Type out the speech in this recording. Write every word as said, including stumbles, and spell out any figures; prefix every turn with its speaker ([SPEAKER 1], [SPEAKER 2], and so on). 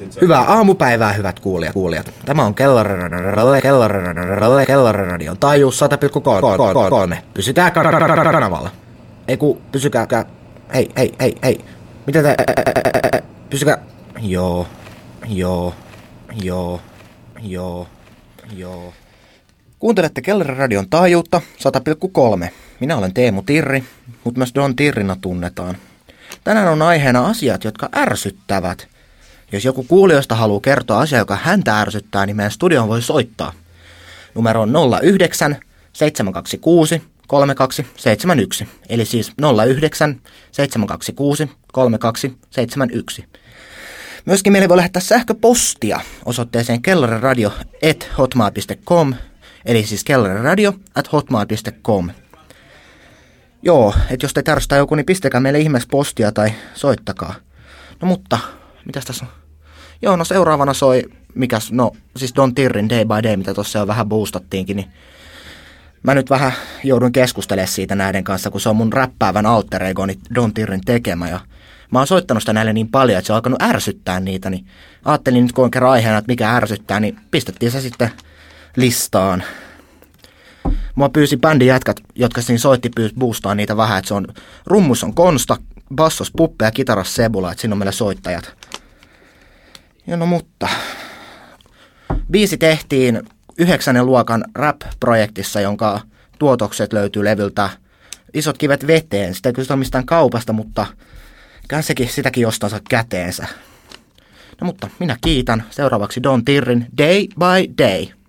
[SPEAKER 1] Hyvää aamupäivää, hyvät kuulijat. kuulijat. Tämä on Kellarradion taajuus sata pilkku kolme. Pysykää kanavalla. Ei ku, pysykää. Hei, hei, hei, hei. Mitä te... Pysykää. Joo, joo, joo, joo, joo. Kuuntelette Kellarradion taajuutta sata pilkku kolme. Minä olen Teemu Tirri, mutta myös Don Tirrina tunnetaan. Tänään on aiheena asiat, jotka ärsyttävät. Jos joku kuulijoista haluaa kertoa asiaa, joka häntä ärsyttää, niin meidän studioon voi soittaa. Numero on nolla yhdeksän seitsemän kaksi kuusi kolme kaksi seitsemän yksi, eli siis nolla yhdeksän seitsemän kaksi kuusi kolme kaksi seitsemän yksi. Myöskin meille voi lähettää sähköpostia osoitteeseen kellariradio at hotmail piste com, eli siis kellariradio at hotmail piste com. Joo, että jos te ärsyttää joku, niin pistäkää meille ihmeeksi postia tai soittakaa. No mutta, mitäs tässä on? Joo, no seuraavana soi, mikäs, no siis Don Tirrin Day by Day, mitä tuossa jo vähän boostattiinkin, niin mä nyt vähän joudun keskustelemaan siitä näiden kanssa, kun se on mun räppäävän alter egoni Don Tirrin tekemä, ja mä oon soittanut sitä näille niin paljon, että se on alkanut ärsyttää niitä, niin ajattelin nyt, kun on kerran aiheena, että mikä ärsyttää, niin pistettiin se sitten listaan. Mua pyysi bändin jätkät, jotka siinä soitti, pyysi boostaa niitä vähän, että se on, rummus on Konsta, bassos Puppe ja kitaras Sebula, että siinä on meillä soittajat. Ja no mutta, biisi tehtiin yhdeksännen luokan rap-projektissa, jonka tuotokset löytyy levyltä Isot kivet veteen. Sitä ei kyllä ole mistään kaupasta, mutta sekin, sitäkin jostansa käteensä. No mutta minä kiitän. Seuraavaksi Don Tirrin Day by Day.